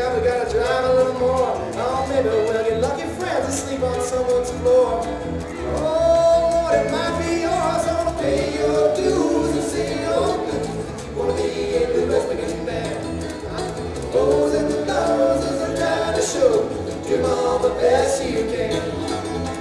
drive, we gotta drive a little more. Oh, maybe we'll get lucky friends and sleep on someone's floor. Oh, Lord, it might be yours. So pay your dues and sing your blues. If you wanna be a bluegrass picking band, the woes and the lows as I try to show. Do all the best you can.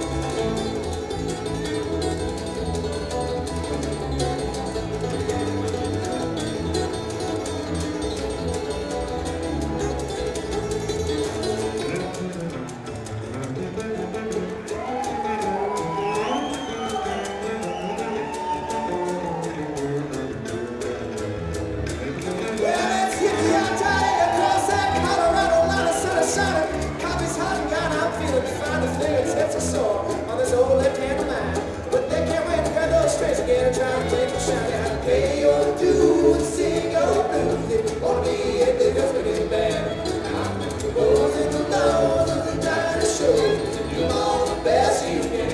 On this old left hand of mine, but they can't wait to cut those strings again and try to take a shot. You have to pay your dues and sing your blues if you want to be a bluegrass picking band. The lows and the lows of the time to show. Do all the best you can.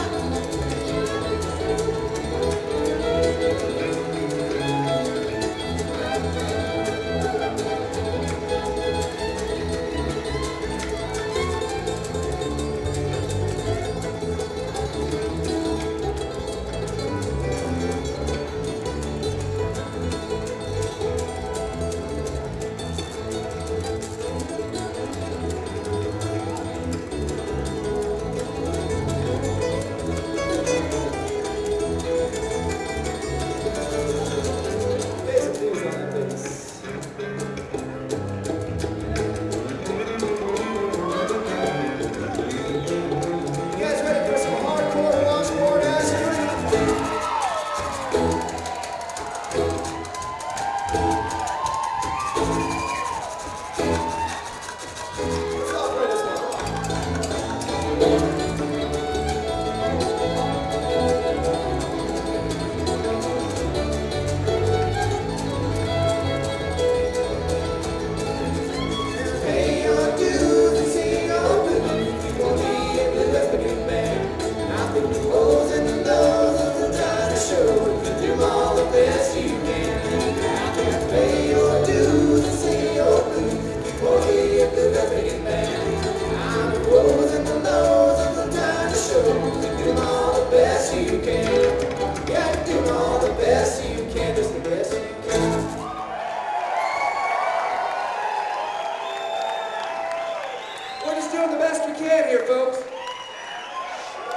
We're just doing the best we can here, folks.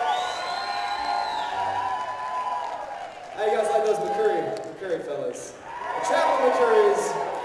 How you guys like those McCurry fellas?